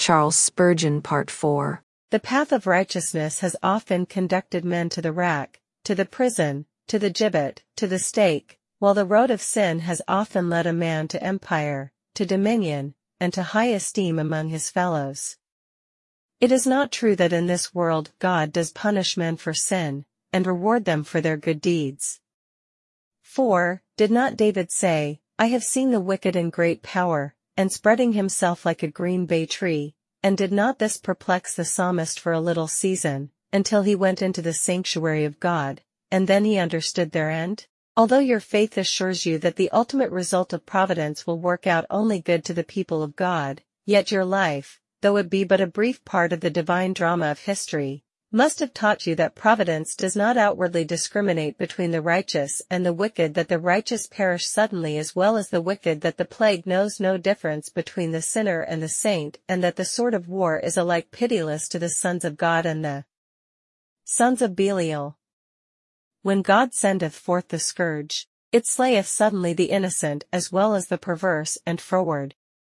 Charles Spurgeon, Part 4. The path of righteousness has often conducted men to the rack, to the prison, to the gibbet, to the stake, while the road of sin has often led a man to empire, to dominion, and to high esteem among his fellows. It is not true that in this world God does punish men for sin, and reward them for their good deeds. For, did not David say, "I have seen the wicked in great power, and spreading himself like a green bay tree," and did not this perplex the psalmist for a little season, until he went into the sanctuary of God, and then he understood their end? Although your faith assures you that the ultimate result of providence will work out only good to the people of God, yet your life, though it be but a brief part of the divine drama of history, must have taught you that providence does not outwardly discriminate between the righteous and the wicked, that the righteous perish suddenly as well as the wicked, that the plague knows no difference between the sinner and the saint, and that the sword of war is alike pitiless to the sons of God and the sons of Belial. When God sendeth forth the scourge, it slayeth suddenly the innocent as well as the perverse and froward.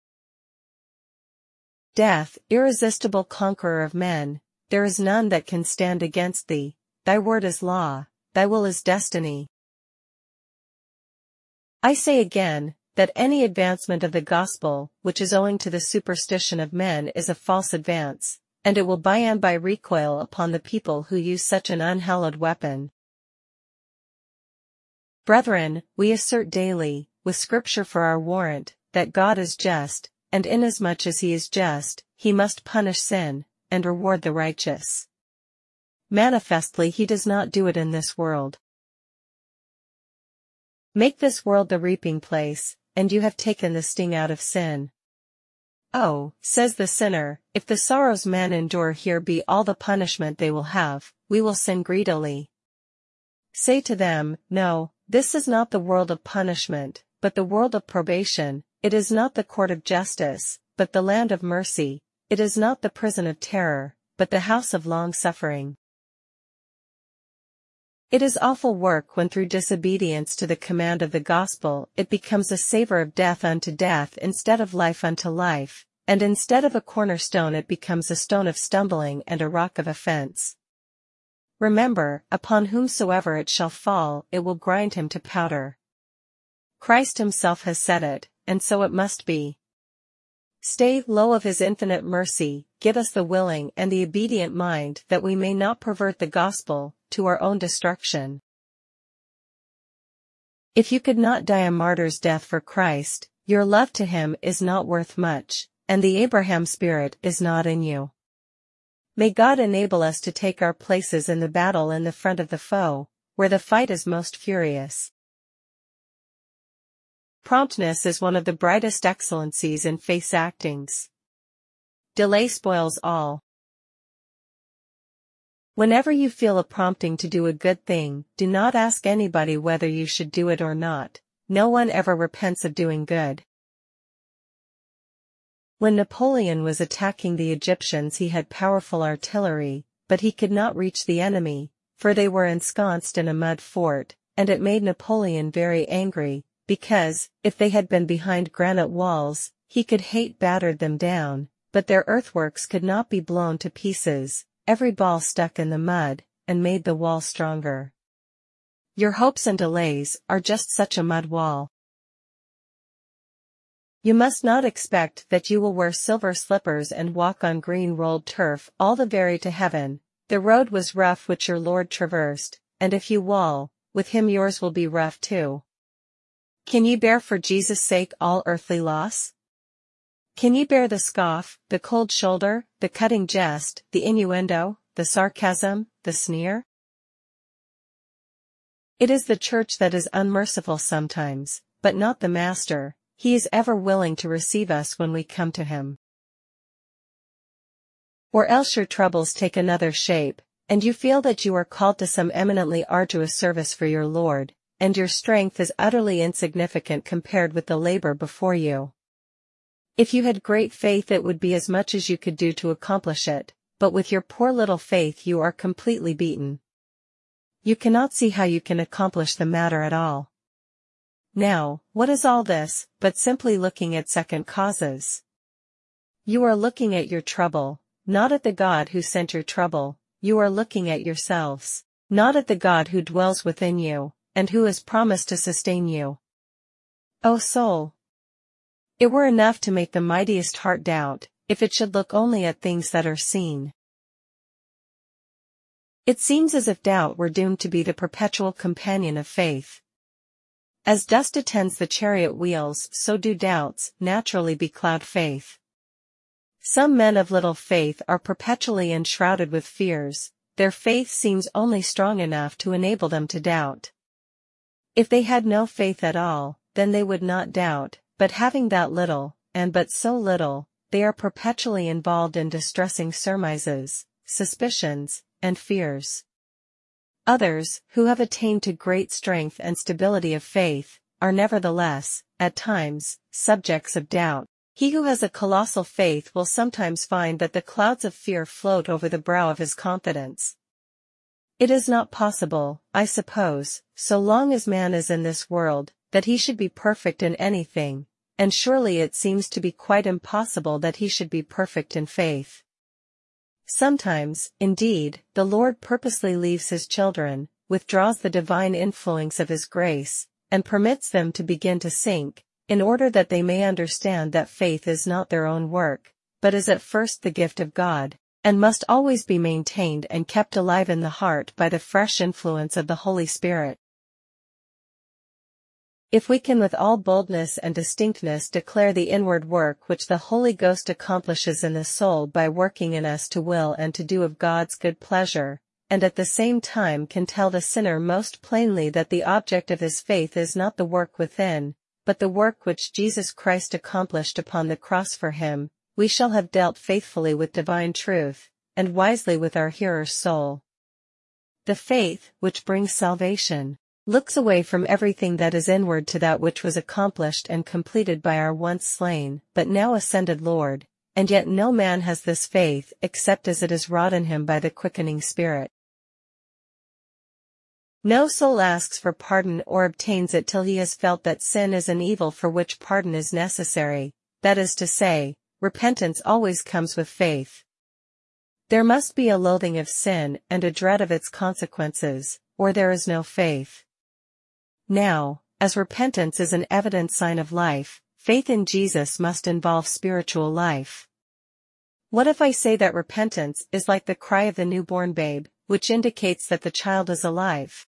Death, irresistible conqueror of men, there is none that can stand against thee. Thy word is law, thy will is destiny. I say again, that any advancement of the gospel which is owing to the superstition of men is a false advance, and it will by and by recoil upon the people who use such an unhallowed weapon. Brethren, we assert daily, with Scripture for our warrant, that God is just, and inasmuch as he is just, he must punish sin, and reward the righteous. Manifestly he does not do it in this world. Make this world the reaping place, and you have taken the sting out of sin. Oh, says the sinner, if the sorrows men endure here be all the punishment they will have, we will sin greedily. Say to them, no, this is not the world of punishment, but the world of probation. It is not the court of justice, but the land of mercy. It is not the prison of terror, but the house of long-suffering. It is awful work when through disobedience to the command of the gospel it becomes a savor of death unto death instead of life unto life, and instead of a cornerstone it becomes a stone of stumbling and a rock of offense. Remember, upon whomsoever it shall fall it will grind him to powder. Christ himself has said it, and so it must be. Stay low of his infinite mercy, give us the willing and the obedient mind that we may not pervert the gospel to our own destruction. If you could not die a martyr's death for Christ, your love to him is not worth much, and the Abraham spirit is not in you. May God enable us to take our places in the battle in the front of the foe, where the fight is most furious. Promptness is one of the brightest excellencies in face actings. Delay spoils all. Whenever you feel a prompting to do a good thing, do not ask anybody whether you should do it or not. No one ever repents of doing good. When Napoleon was attacking the Egyptians he had powerful artillery, but he could not reach the enemy, for they were ensconced in a mud fort, and it made Napoleon very angry, because, if they had been behind granite walls, he could have battered them down, but their earthworks could not be blown to pieces, every ball stuck in the mud, and made the wall stronger. Your hopes and delays are just such a mud wall. You must not expect that you will wear silver slippers and walk on green rolled turf all the way to heaven. The road was rough which your Lord traversed, and if you walk with him yours will be rough too. Can ye bear for Jesus' sake all earthly loss? Can ye bear the scoff, the cold shoulder, the cutting jest, the innuendo, the sarcasm, the sneer? It is the church that is unmerciful sometimes, but not the Master. He is ever willing to receive us when we come to him. Or else your troubles take another shape, and you feel that you are called to some eminently arduous service for your Lord, and your strength is utterly insignificant compared with the labor before you. If you had great faith it would be as much as you could do to accomplish it, but with your poor little faith you are completely beaten. You cannot see how you can accomplish the matter at all. Now, what is all this, but simply looking at second causes? You are looking at your trouble, not at the God who sent your trouble. You are looking at yourselves, not at the God who dwells within you, and who has promised to sustain you. O soul! It were enough to make the mightiest heart doubt, if it should look only at things that are seen. It seems as if doubt were doomed to be the perpetual companion of faith. As dust attends the chariot wheels, so do doubts naturally becloud faith. Some men of little faith are perpetually enshrouded with fears. Their faith seems only strong enough to enable them to doubt. If they had no faith at all, then they would not doubt, but having that little, and but so little, they are perpetually involved in distressing surmises, suspicions, and fears. Others, who have attained to great strength and stability of faith, are nevertheless, at times, subjects of doubt. He who has a colossal faith will sometimes find that the clouds of fear float over the brow of his confidence. It is not possible, I suppose, so long as man is in this world, that he should be perfect in anything, and surely it seems to be quite impossible that he should be perfect in faith. Sometimes, indeed, the Lord purposely leaves his children, withdraws the divine influence of his grace, and permits them to begin to sink, in order that they may understand that faith is not their own work, but is at first the gift of God, and must always be maintained and kept alive in the heart by the fresh influence of the Holy Spirit. If we can with all boldness and distinctness declare the inward work which the Holy Ghost accomplishes in the soul by working in us to will and to do of God's good pleasure, and at the same time can tell the sinner most plainly that the object of his faith is not the work within, but the work which Jesus Christ accomplished upon the cross for him, we shall have dealt faithfully with divine truth, and wisely with our hearer's soul. The faith, which brings salvation, looks away from everything that is inward to that which was accomplished and completed by our once slain, but now ascended Lord, and yet no man has this faith except as it is wrought in him by the quickening Spirit. No soul asks for pardon or obtains it till he has felt that sin is an evil for which pardon is necessary, that is to say, repentance always comes with faith. There must be a loathing of sin and a dread of its consequences, or there is no faith. Now, as repentance is an evident sign of life, faith in Jesus must involve spiritual life. What if I say that repentance is like the cry of the newborn babe, which indicates that the child is alive?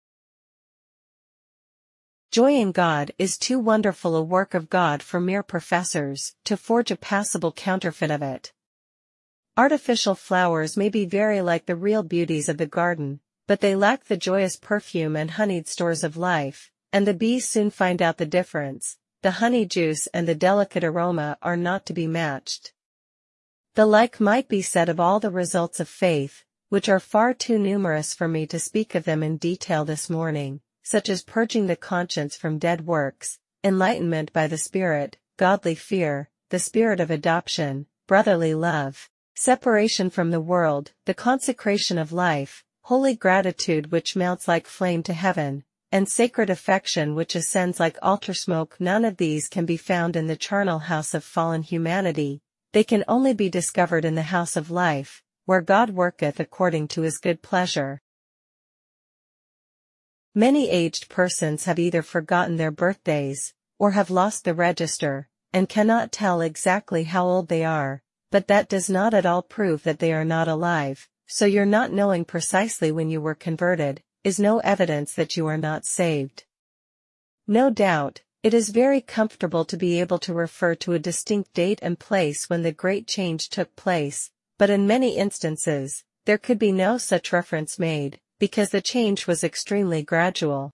Joy in God is too wonderful a work of God for mere professors to forge a passable counterfeit of it. Artificial flowers may be very like the real beauties of the garden, but they lack the joyous perfume and honeyed stores of life, and the bees soon find out the difference. The honey juice and the delicate aroma are not to be matched. The like might be said of all the results of faith, which are far too numerous for me to speak of them in detail this morning, such as purging the conscience from dead works, enlightenment by the Spirit, godly fear, the spirit of adoption, brotherly love, separation from the world, the consecration of life, holy gratitude which mounts like flame to heaven, and sacred affection which ascends like altar smoke. None of these can be found in the charnel house of fallen humanity, they can only be discovered in the house of life, where God worketh according to his good pleasure. Many aged persons have either forgotten their birthdays, or have lost the register, and cannot tell exactly how old they are, but that does not at all prove that they are not alive, so your not knowing precisely when you were converted is no evidence that you are not saved. No doubt, it is very comfortable to be able to refer to a distinct date and place when the great change took place, but in many instances, there could be no such reference made, because the change was extremely gradual.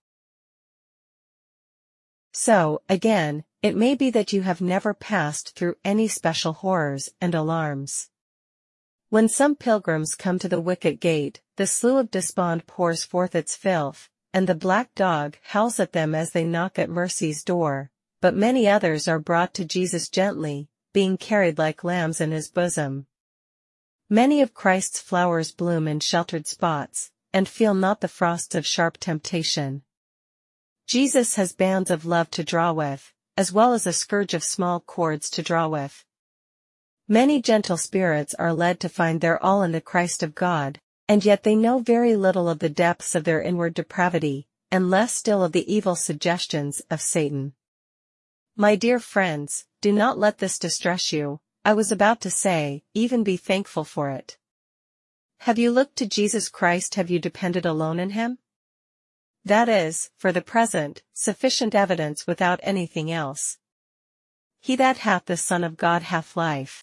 So, again, it may be that you have never passed through any special horrors and alarms. When some pilgrims come to the wicket gate, the slough of despond pours forth its filth, and the black dog howls at them as they knock at mercy's door, but many others are brought to Jesus gently, being carried like lambs in his bosom. Many of Christ's flowers bloom in sheltered spots, and feel not the frosts of sharp temptation. Jesus has bands of love to draw with, as well as a scourge of small cords to draw with. Many gentle spirits are led to find their all in the Christ of God, and yet they know very little of the depths of their inward depravity, and less still of the evil suggestions of Satan. My dear friends, do not let this distress you. I was about to say, even be thankful for it. Have you looked to Jesus Christ? Have you depended alone on him? That is, for the present, sufficient evidence without anything else. He that hath the Son of God hath life.